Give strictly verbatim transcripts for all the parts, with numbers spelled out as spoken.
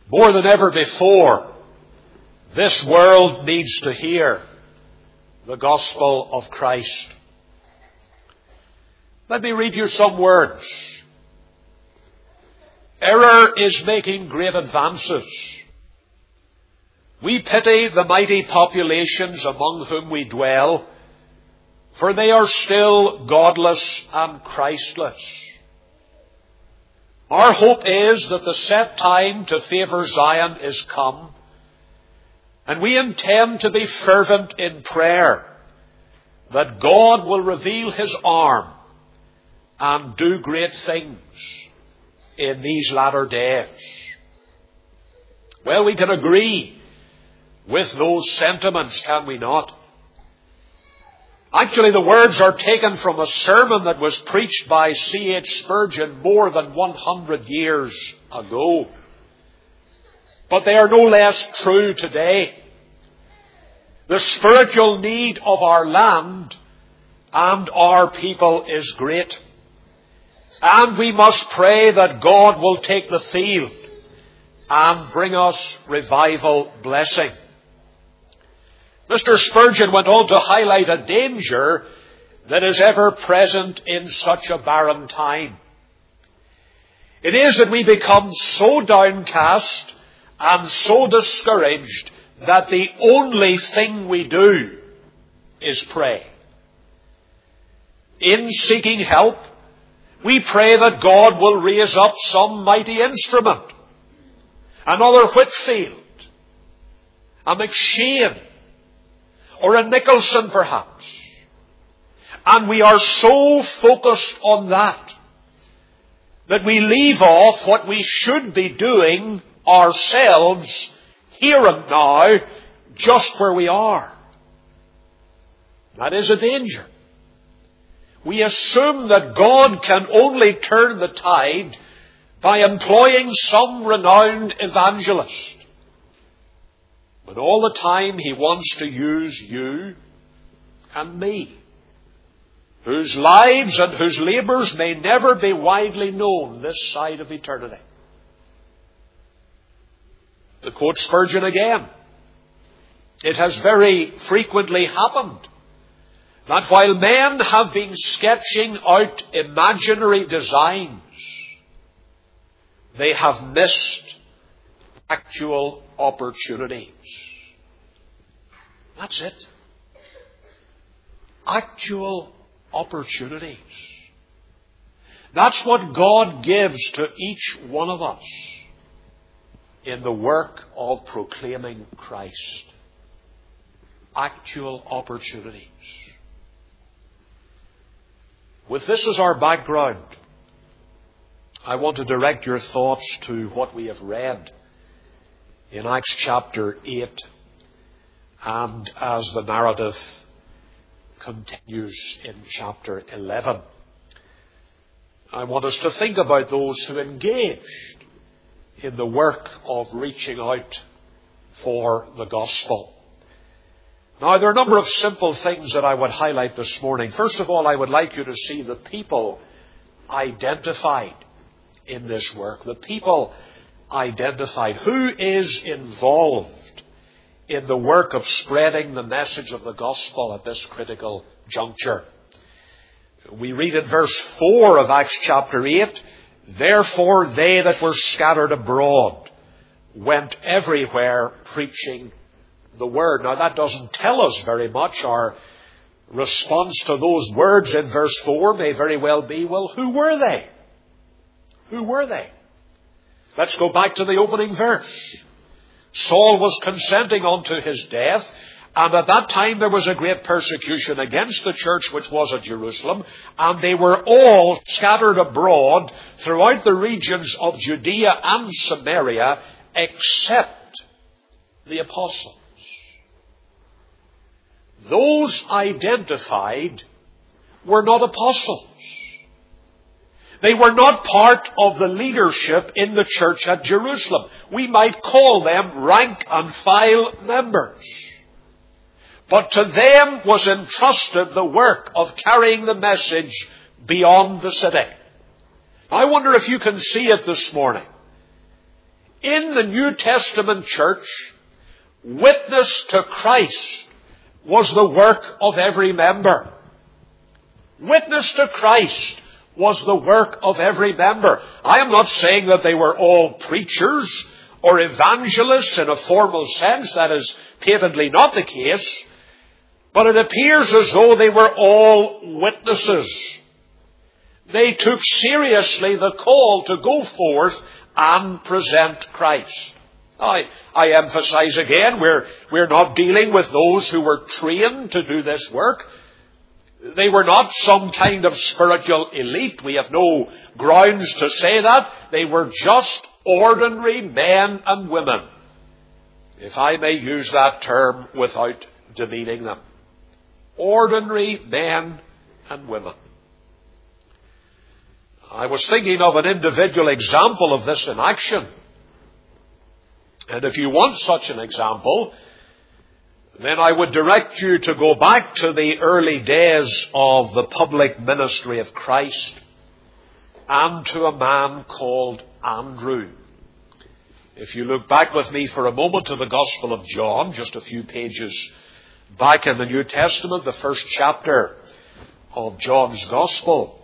More than ever before, this world needs to hear the gospel of Christ. Let me read you some words. Error is making great advances. We pity the mighty populations among whom we dwell, for they are still godless and Christless. Our hope is that the set time to favour Zion is come, and we intend to be fervent in prayer that God will reveal His arm and do great things in these latter days. Well, we can agree with those sentiments, can we not? Actually, the words are taken from a sermon that was preached by C H Spurgeon more than one hundred years ago. But they are no less true today. The spiritual need of our land and our people is great. And we must pray that God will take the field and bring us revival blessing. Mister Spurgeon went on to highlight a danger that is ever present in such a barren time. It is that we become so downcast and so discouraged that the only thing we do is pray. In seeking help, we pray that God will raise up some mighty instrument, another Whitfield, a McShane, or a Nicholson perhaps. And we are so focused on that that we leave off what we should be doing ourselves here and now, just where we are. That is a danger. We assume that God can only turn the tide by employing some renowned evangelist, but all the time He wants to use you and me, whose lives and whose labours may never be widely known this side of eternity. To quote Spurgeon again, it has very frequently happened that while men have been sketching out imaginary designs, they have missed actual opportunities. That's it. Actual opportunities. That's what God gives to each one of us in the work of proclaiming Christ. Actual opportunities. With this as our background, I want to direct your thoughts to what we have read in Acts chapter eight, and as the narrative continues in chapter eleven. I want us to think about those who engaged in the work of reaching out for the gospel. Now, there are a number of simple things that I would highlight this morning. First of all, I would like you to see the people identified in this work. The people identified. Who is involved in the work of spreading the message of the gospel at this critical juncture? We read in verse four of Acts chapter eight, "Therefore they that were scattered abroad went everywhere preaching the word." Now, that doesn't tell us very much. Our response to those words in verse four may very well be, well, who were they? Who were they? Let's go back to the opening verse. Saul was consenting unto his death, and at that time there was a great persecution against the church which was at Jerusalem, and they were all scattered abroad throughout the regions of Judea and Samaria, except the apostles. Those identified were not apostles. They were not part of the leadership in the church at Jerusalem. We might call them rank and file members. But to them was entrusted the work of carrying the message beyond the city. I wonder if you can see it this morning. In the New Testament church, witness to Christ was the work of every member. Witness to Christ was the work of every member. I am not saying that they were all preachers or evangelists in a formal sense. That is patently not the case. But it appears as though they were all witnesses. They took seriously the call to go forth and present Christ. I, I emphasize again, we're, we're not dealing with those who were trained to do this work. They were not some kind of spiritual elite. We have no grounds to say that. They were just ordinary men and women, if I may use that term without demeaning them. Ordinary men and women. I was thinking of an individual example of this in action. And if you want such an example, then I would direct you to go back to the early days of the public ministry of Christ and to a man called Andrew. If you look back with me for a moment to the Gospel of John, just a few pages back in the New Testament, the first chapter of John's Gospel.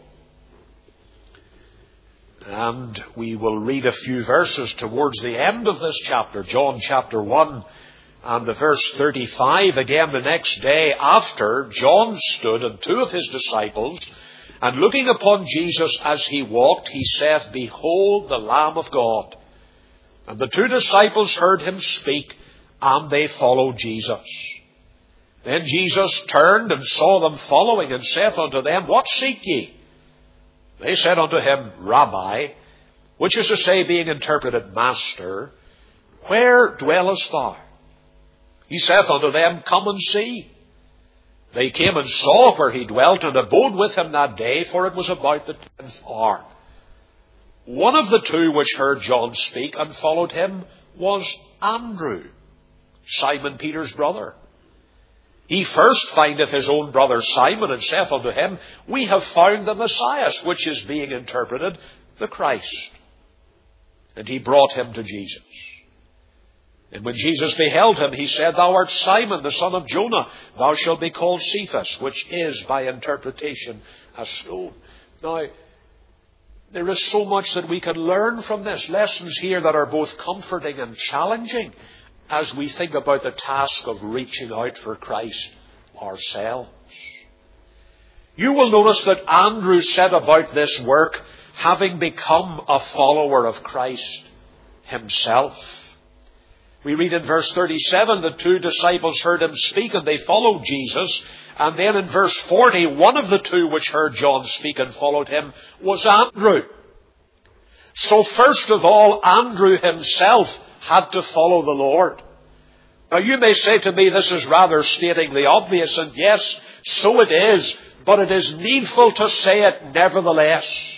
And we will read a few verses towards the end of this chapter, John chapter one and the verse thirty-five. Again, the next day after, John stood and two of his disciples, and looking upon Jesus as he walked, he saith, Behold the Lamb of God. And the two disciples heard him speak, and they followed Jesus. Then Jesus turned and saw them following, and saith unto them, What seek ye? They said unto him, Rabbi, which is to say, being interpreted, Master, where dwellest thou? He saith unto them, Come and see. They came and saw where he dwelt, and abode with him that day, for it was about the tenth hour. One of the two which heard John speak and followed him was Andrew, Simon Peter's brother. He first findeth his own brother Simon, and saith unto him, We have found the Messiah, which is being interpreted, the Christ. And he brought him to Jesus. And when Jesus beheld him, he said, Thou art Simon, the son of Jonah. Thou shalt be called Cephas, which is by interpretation a stone. Now, there is so much that we can learn from this. Lessons here that are both comforting and challenging as we think about the task of reaching out for Christ ourselves. You will notice that Andrew set about this work having become a follower of Christ himself. We read in verse thirty-seven, the two disciples heard him speak and they followed Jesus. And then in verse forty, one of the two which heard John speak and followed him was Andrew. So first of all, Andrew himself had to follow the Lord. Now you may say to me, this is rather stating the obvious, and yes, so it is, but it is needful to say it nevertheless.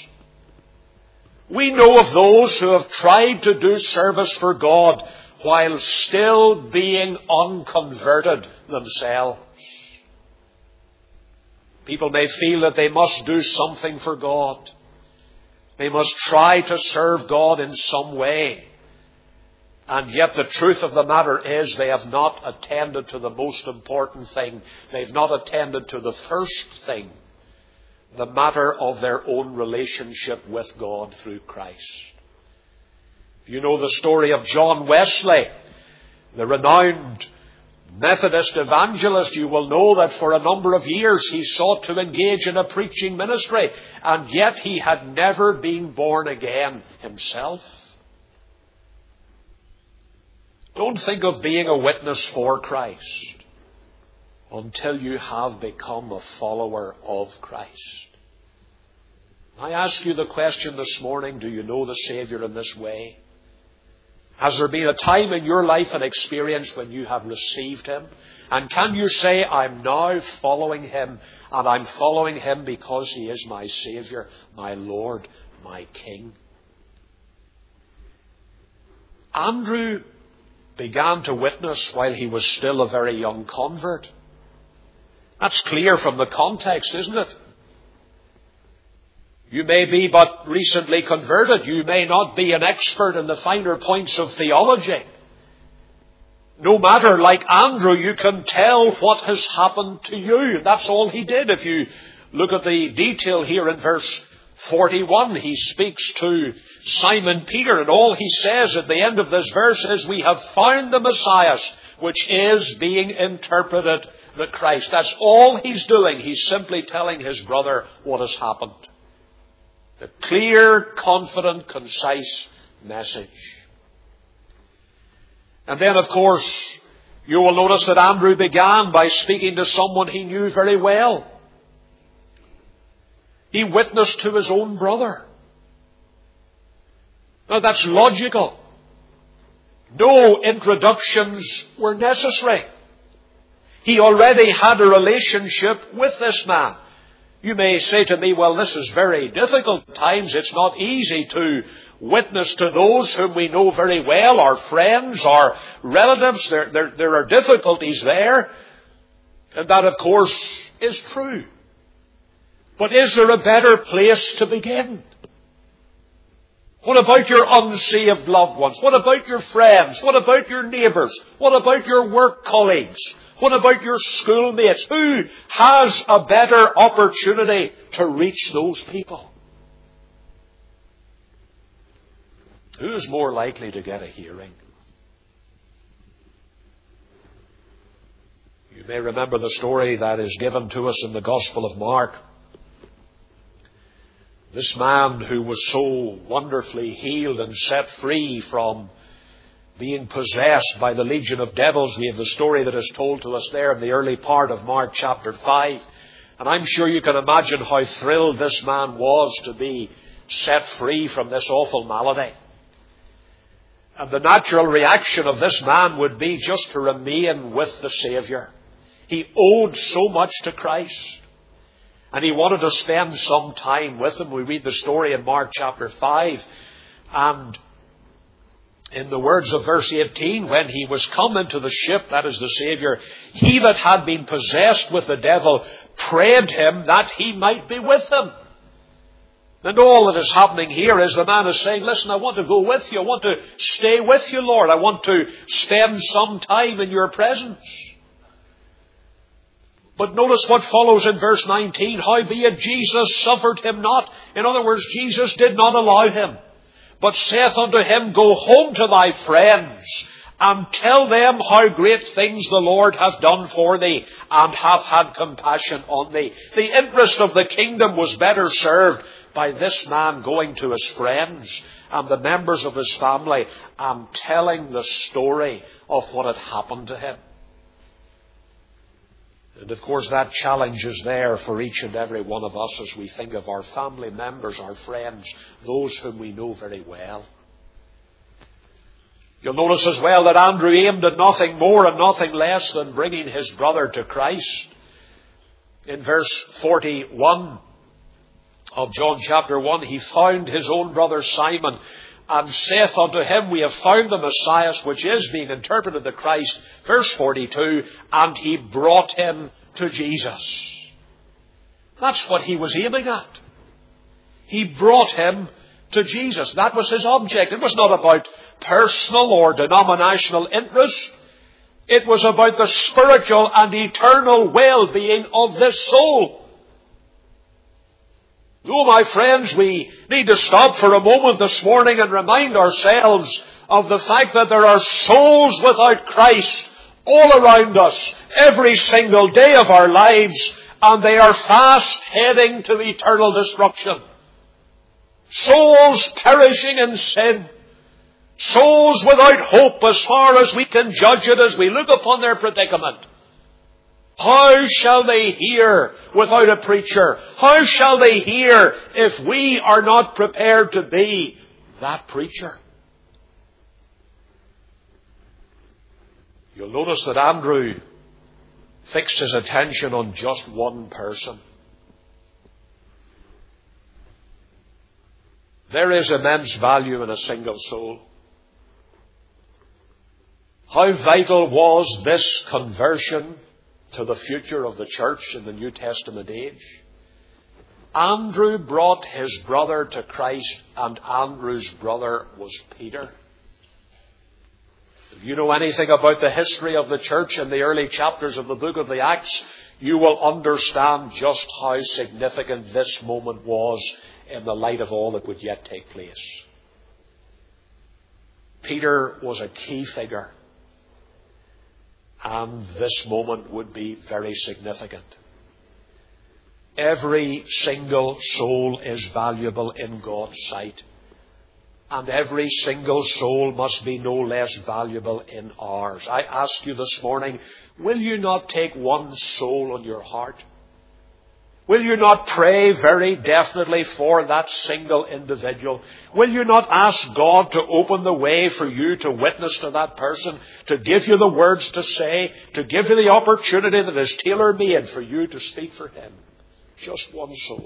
We know of those who have tried to do service for God while still being unconverted themselves. People may feel that they must do something for God. They must try to serve God in some way. And yet the truth of the matter is they have not attended to the most important thing. They've not attended to the first thing, the matter of their own relationship with God through Christ. You know the story of John Wesley, the renowned Methodist evangelist. You will know that for a number of years he sought to engage in a preaching ministry, and yet he had never been born again himself. Don't think of being a witness for Christ until you have become a follower of Christ. I ask you the question this morning, do you know the Savior in this way? Has there been a time in your life and experience when you have received Him? And can you say, I'm now following Him, and I'm following Him because He is my Savior, my Lord, my King? Andrew began to witness while he was still a very young convert. That's clear from the context, isn't it? You may be but recently converted. You may not be an expert in the finer points of theology. No matter, like Andrew, you can tell what has happened to you. That's all he did. If you look at the detail here in verse forty-one, he speaks to Simon Peter, and all he says at the end of this verse is, we have found the Messiah, which is being interpreted the Christ. That's all he's doing. He's simply telling his brother what has happened. A clear, confident, concise message. And then, of course, you will notice that Andrew began by speaking to someone he knew very well. He witnessed to his own brother. Now, that's logical. No introductions were necessary. He already had a relationship with this man. You may say to me, well, this is very difficult at times. It's not easy to witness to those whom we know very well, our friends, our relatives. There, there, there are difficulties there. And that, of course, is true. But is there a better place to begin? What about your unsaved loved ones? What about your friends? What about your neighbours? What about your work colleagues? What about your schoolmates? Who has a better opportunity to reach those people? Who is more likely to get a hearing? You may remember the story that is given to us in the Gospel of Mark. This man who was so wonderfully healed and set free from being possessed by the legion of devils. We have the story that is told to us there in the early part of Mark chapter five. And I'm sure you can imagine how thrilled this man was to be set free from this awful malady. And the natural reaction of this man would be just to remain with the Saviour. He owed so much to Christ. And he wanted to spend some time with him. We read the story in Mark chapter five. And in the words of verse eighteen, when he was come into the ship, that is the Saviour, he that had been possessed with the devil prayed him that he might be with him. And all that is happening here is the man is saying, listen, I want to go with you. I want to stay with you, Lord. I want to spend some time in your presence. But notice what follows in verse nineteen. Howbeit Jesus suffered him not. In other words, Jesus did not allow him. But saith unto him, go home to thy friends, and tell them how great things the Lord hath done for thee, and hath had compassion on thee. The interest of the kingdom was better served by this man going to his friends and the members of his family and telling the story of what had happened to him. And of course that challenge is there for each and every one of us as we think of our family members, our friends, those whom we know very well. You'll notice as well that Andrew aimed at nothing more and nothing less than bringing his brother to Christ. In verse forty-one of John chapter one, he found his own brother Simon, and saith unto him, we have found the Messiah, which is being interpreted the Christ. Verse forty-two, and he brought him to Jesus. That's what he was aiming at. He brought him to Jesus. That was his object. It was not about personal or denominational interest. It was about the spiritual and eternal well-being of this soul. No, my friends, we need to stop for a moment this morning and remind ourselves of the fact that there are souls without Christ all around us every single day of our lives, and they are fast heading to eternal destruction. Souls perishing in sin. Souls without hope as far as we can judge it as we look upon their predicament. How shall they hear without a preacher? How shall they hear if we are not prepared to be that preacher? You'll notice that Andrew fixed his attention on just one person. There is immense value in a single soul. How vital was this conversion to the future of the church in the New Testament age? Andrew brought his brother to Christ, and Andrew's brother was Peter. If you know anything about the history of the church in the early chapters of the book of the Acts, you will understand just how significant this moment was in the light of all that would yet take place. Peter was a key figure, and this moment would be very significant. Every single soul is valuable in God's sight, and every single soul must be no less valuable in ours. I ask you this morning, will you not take one soul on your heart? Will you not pray very definitely for that single individual? Will you not ask God to open the way for you to witness to that person, to give you the words to say, to give you the opportunity that is tailor-made for you to speak for him? Just one soul.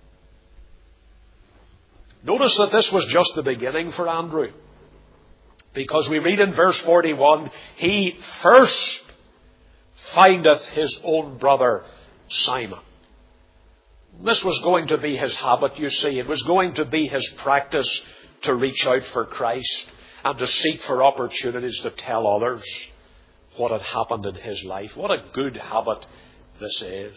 Notice that this was just the beginning for Andrew, because we read in verse forty-one, he first findeth his own brother Simon. This was going to be his habit, you see. It was going to be his practice to reach out for Christ and to seek for opportunities to tell others what had happened in his life. What a good habit this is.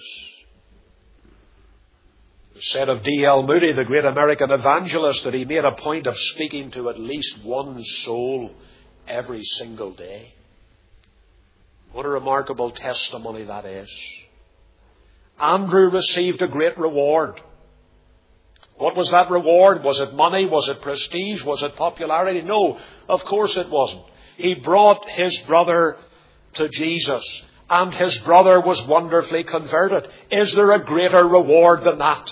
It was said of D L Moody, the great American evangelist, that he made a point of speaking to at least one soul every single day. What a remarkable testimony that is. Andrew received a great reward. What was that reward? Was it money? Was it prestige? Was it popularity? No, of course it wasn't. He brought his brother to Jesus, and his brother was wonderfully converted. Is there a greater reward than that?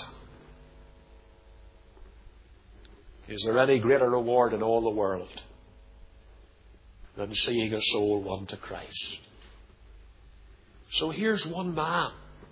Is there any greater reward in all the world than seeing a soul won to Christ? So here's one man.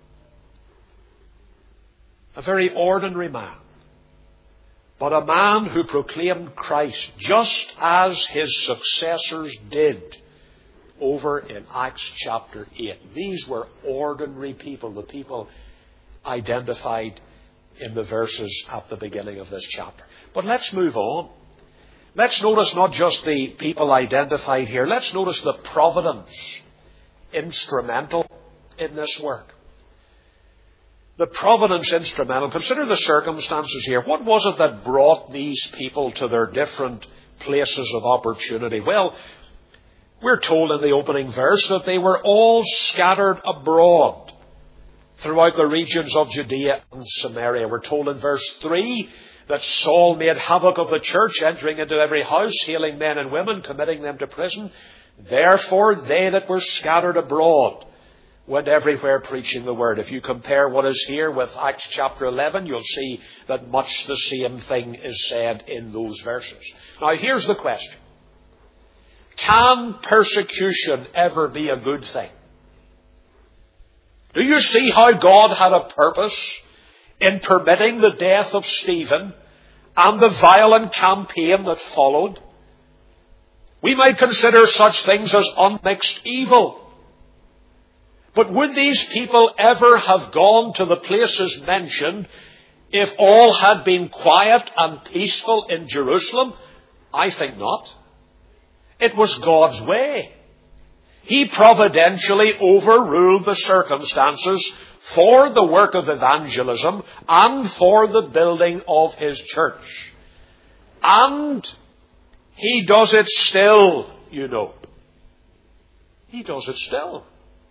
A very ordinary man, but a man who proclaimed Christ just as his successors did over in Acts chapter eight. These were ordinary people, the people identified in the verses at the beginning of this chapter. But let's move on. Let's notice not just the people identified here. Let's notice the providence instrumental in this work. The providence instrumental. Consider the circumstances here. What was it that brought these people to their different places of opportunity? Well, we're told in the opening verse that they were all scattered abroad throughout the regions of Judea and Samaria. We're told in verse three that Saul made havoc of the church, entering into every house, hailing men and women, committing them to prison. Therefore, they that were scattered abroad went everywhere preaching the word. If you compare what is here with Acts chapter eleven, you'll see that much the same thing is said in those verses. Now, here's the question. Can persecution ever be a good thing? Do you see how God had a purpose in permitting the death of Stephen and the violent campaign that followed? We might consider such things as unmixed evil. But would these people ever have gone to the places mentioned if all had been quiet and peaceful in Jerusalem? I think not. It was God's way. He providentially overruled the circumstances for the work of evangelism and for the building of His church. And He does it still, you know. He does it still.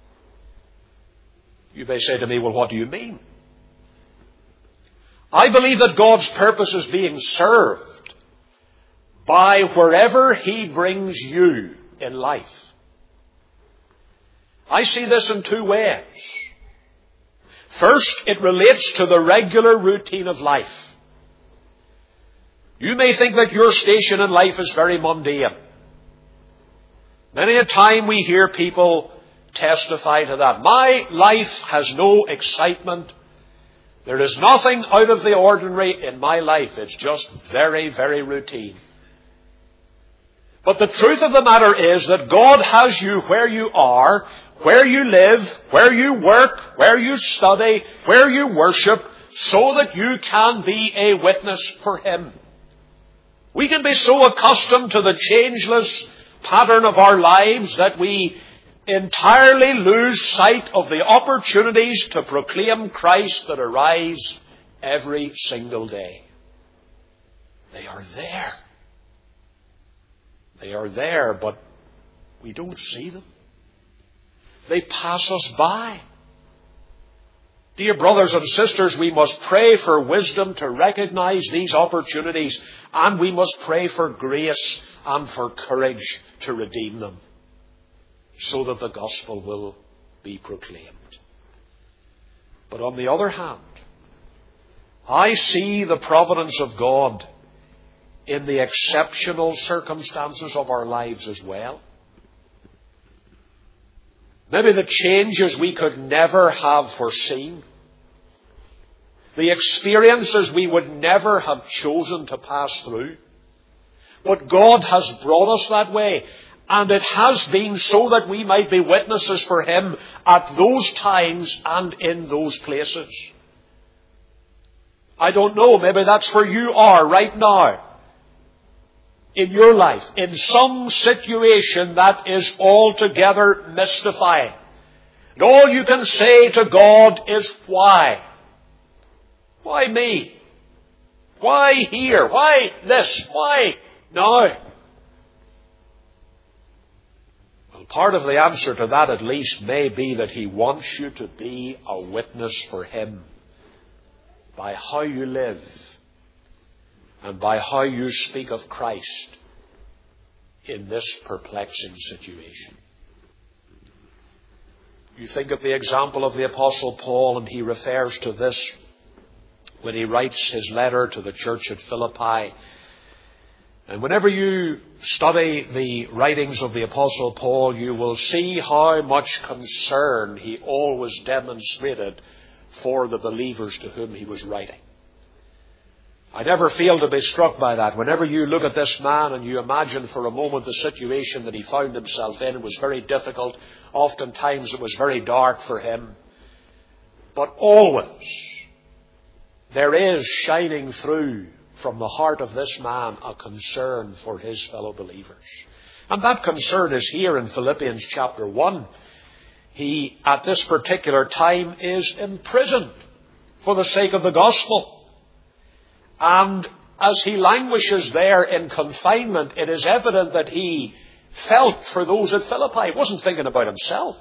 You may say to me, well, what do you mean? I believe that God's purpose is being served by wherever He brings you in life. I see this in two ways. First, it relates to the regular routine of life. You may think that your station in life is very mundane. Many a time we hear people testify to that. My life has no excitement. There is nothing out of the ordinary in my life. It's just very, very routine. But the truth of the matter is that God has you where you are, where you live, where you work, where you study, where you worship, so that you can be a witness for Him. We can be so accustomed to the changeless pattern of our lives that we entirely lose sight of the opportunities to proclaim Christ that arise every single day. They are there. They are there, but we don't see them. They pass us by. Dear brothers and sisters, we must pray for wisdom to recognize these opportunities, and we must pray for grace and for courage to redeem them, so that the gospel will be proclaimed. But on the other hand, I see the providence of God in the exceptional circumstances of our lives as well. Maybe the changes we could never have foreseen. The experiences we would never have chosen to pass through. But God has brought us that way. And it has been so that we might be witnesses for Him at those times and in those places. I don't know, maybe that's where you are right now. In your life, in some situation that is altogether mystifying. And all you can say to God is, why? Why me? Why here? Why this? Why now? Well, part of the answer to that at least may be that He wants you to be a witness for Him by how you live and by how you speak of Christ in this perplexing situation. You think of the example of the Apostle Paul, and he refers to this when he writes his letter to the church at Philippi. And whenever you study the writings of the Apostle Paul, you will see how much concern he always demonstrated for the believers to whom he was writing. I never fail to be struck by that. Whenever you look at this man and you imagine for a moment the situation that he found himself in, it was very difficult. Oftentimes it was very dark for him. But always there is shining through from the heart of this man a concern for his fellow believers. And that concern is here in Philippians chapter one. He, at this particular time, is imprisoned for the sake of the gospel. And as he languishes there in confinement, it is evident that he felt for those at Philippi. He wasn't thinking about himself.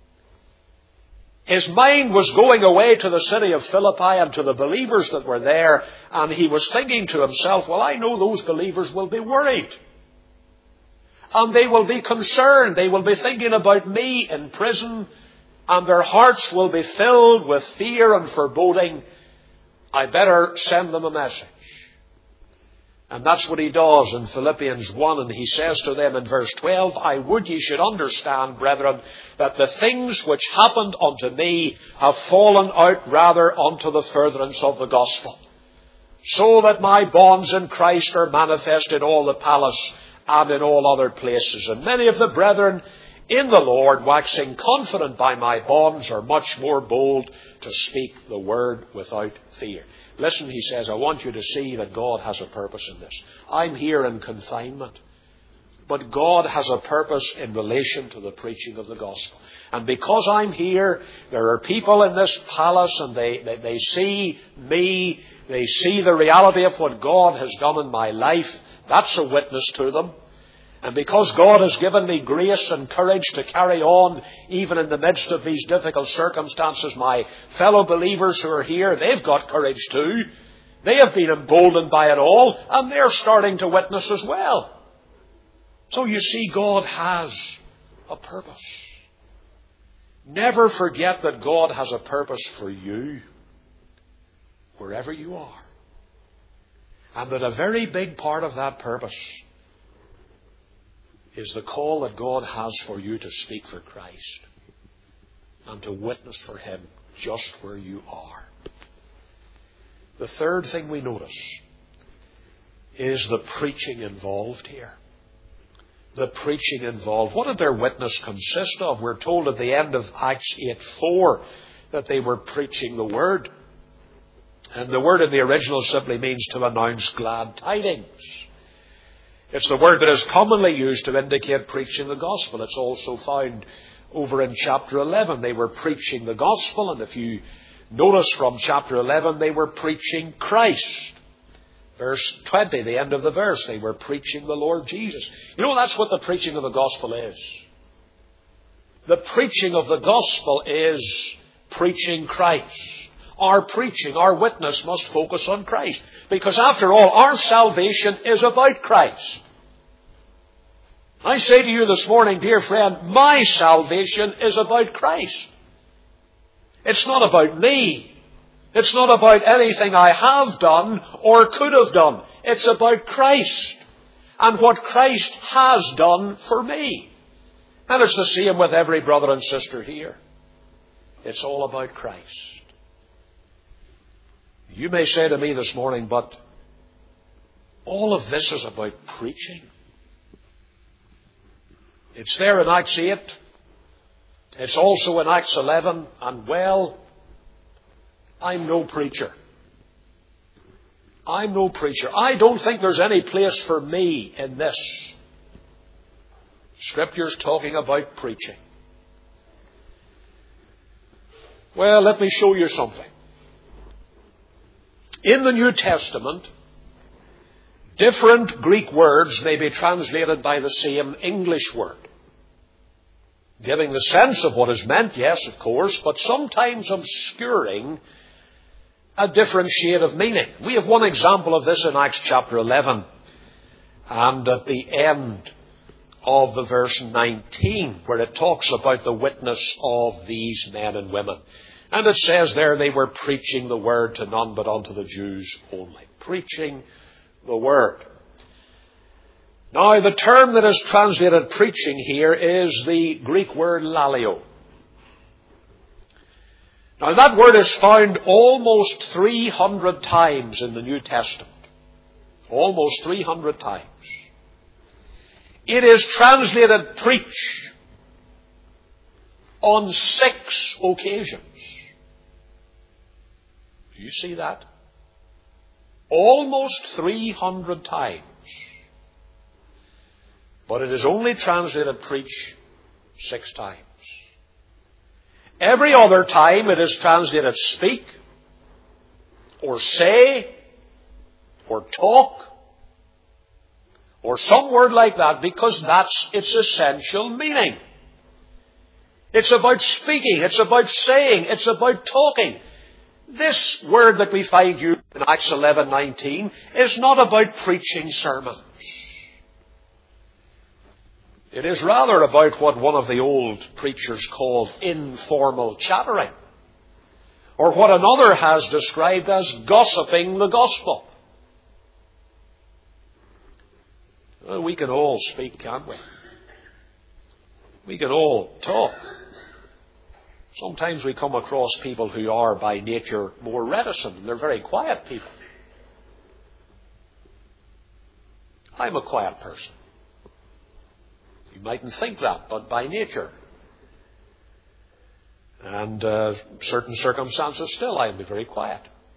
His mind was going away to the city of Philippi and to the believers that were there, and he was thinking to himself, well, I know those believers will be worried. And they will be concerned. They will be thinking about me in prison, and their hearts will be filled with fear and foreboding. I better send them a message. And that's what he does in Philippians one. And he says to them in verse twelve, I would ye should understand, brethren, that the things which happened unto me have fallen out rather unto the furtherance of the gospel, so that my bonds in Christ are manifest in all the palace and in all other places. And many of the brethren in the Lord, waxing confident by my bonds, are much more bold to speak the word without fear. Listen, he says, I want you to see that God has a purpose in this. I'm here in confinement, but God has a purpose in relation to the preaching of the gospel. And because I'm here, there are people in this palace, and they, they, they see me, they see the reality of what God has done in my life. That's a witness to them. And because God has given me grace and courage to carry on, even in the midst of these difficult circumstances, my fellow believers who are here, they've got courage too. They have been emboldened by it all, and they're starting to witness as well. So you see, God has a purpose. Never forget that God has a purpose for you, wherever you are. And that a very big part of that purpose is the call that God has for you to speak for Christ and to witness for Him just where you are. The third thing we notice is the preaching involved here. The preaching involved. What did their witness consist of? We're told at the end of Acts eight four that they were preaching the Word. And the word in the original simply means to announce glad tidings. It's the word that is commonly used to indicate preaching the gospel. It's also found over in chapter eleven. They were preaching the gospel, and if you notice from chapter eleven, they were preaching Christ. Verse twenty, the end of the verse, they were preaching the Lord Jesus. You know, that's what the preaching of the gospel is. The preaching of the gospel is preaching Christ. Our preaching, our witness must focus on Christ. Because after all, our salvation is about Christ. I say to you this morning, dear friend, my salvation is about Christ. It's not about me. It's not about anything I have done or could have done. It's about Christ and what Christ has done for me. And it's the same with every brother and sister here. It's all about Christ. You may say to me this morning, but all of this is about preaching. It's there in Acts eight. It's also in Acts eleven. And well, I'm no preacher. I'm no preacher. I don't think there's any place for me in this. Scripture's talking about preaching. Well, let me show you something. In the New Testament, different Greek words may be translated by the same English word, giving the sense of what is meant, yes, of course, but sometimes obscuring a different shade of meaning. We have one example of this in Acts chapter eleven, and at the end of the verse nineteen, where it talks about the witness of these men and women. And it says there they were preaching the word to none but unto the Jews only. Preaching the word. Now, the term that is translated preaching here is the Greek word lalio. Now, that word is found almost three hundred times in the New Testament. Almost three hundred times. It is translated preach on six occasions. Do you see that? Almost three hundred times. But it is only translated preach six times. Every other time it is translated speak, or say, or talk, or some word like that, because that's its essential meaning. It's about speaking, it's about saying, it's about talking. This word that we find used in Acts eleven nineteen is not about preaching sermons. It is rather about what one of the old preachers called informal chattering, or what another has described as gossiping the gospel. Well, we can all speak, can't we? We can all talk. Sometimes we come across people who are by nature more reticent, and they're very quiet people. I'm a quiet person. You mightn't think that, but by nature. And uh, certain circumstances still, I'll be very quiet.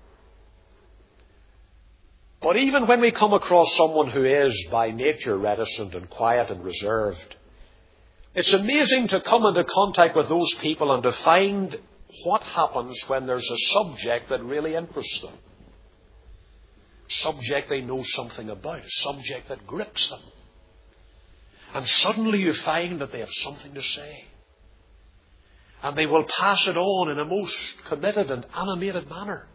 But even when we come across someone who is by nature reticent and quiet and reserved, it's amazing to come into contact with those people and to find what happens when there's a subject that really interests them. A subject they know something about, a subject that grips them. And suddenly you find that they have something to say. And they will pass it on in a most committed and animated manner.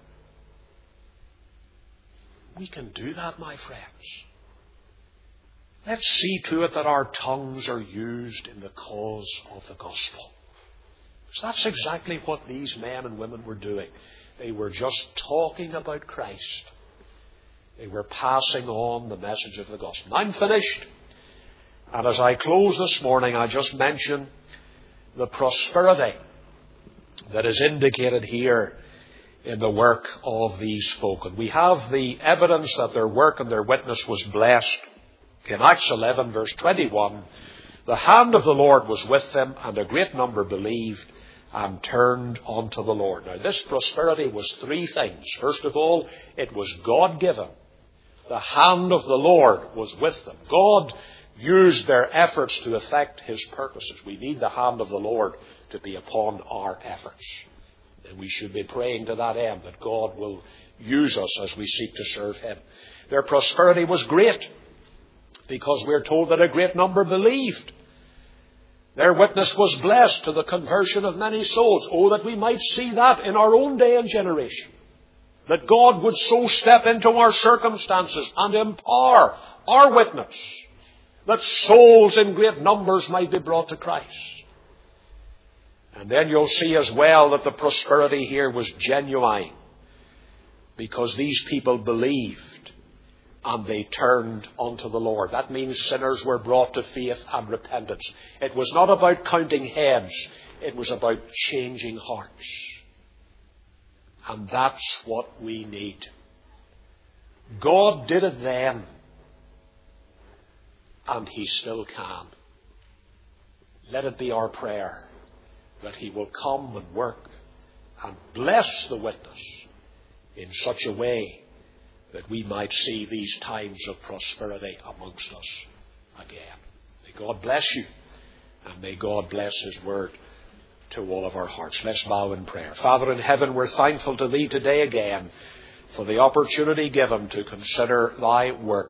We can do that, my friends. Let's see to it that our tongues are used in the cause of the gospel. Because that's exactly what these men and women were doing. They were just talking about Christ. They were passing on the message of the gospel. I'm finished. And as I close this morning, I just mention the prosperity that is indicated here in the work of these folk. And we have the evidence that their work and their witness was blessed. In Acts eleven, verse twenty-one, the hand of the Lord was with them, and a great number believed, and turned unto the Lord. Now, this prosperity was three things. First of all, it was God-given. The hand of the Lord was with them. God used their efforts to effect his purposes. We need the hand of the Lord to be upon our efforts. And we should be praying to that end, that God will use us as we seek to serve him. Their prosperity was great, because we're told that a great number believed. Their witness was blessed to the conversion of many souls. Oh, that we might see that in our own day and generation. That God would so step into our circumstances and empower our witness, that souls in great numbers might be brought to Christ. And then you'll see as well that the prosperity here was genuine, because these people believed and they turned unto the Lord. That means sinners were brought to faith and repentance. It was not about counting heads. It was about changing hearts. And that's what we need. God did it then, and he still can. Let it be our prayer that he will come and work and bless the witness in such a way that we might see these times of prosperity amongst us again. May God bless you, and may God bless his word to all of our hearts. Let's bow in prayer. Father in heaven, we're thankful to thee today again for the opportunity given to consider thy work.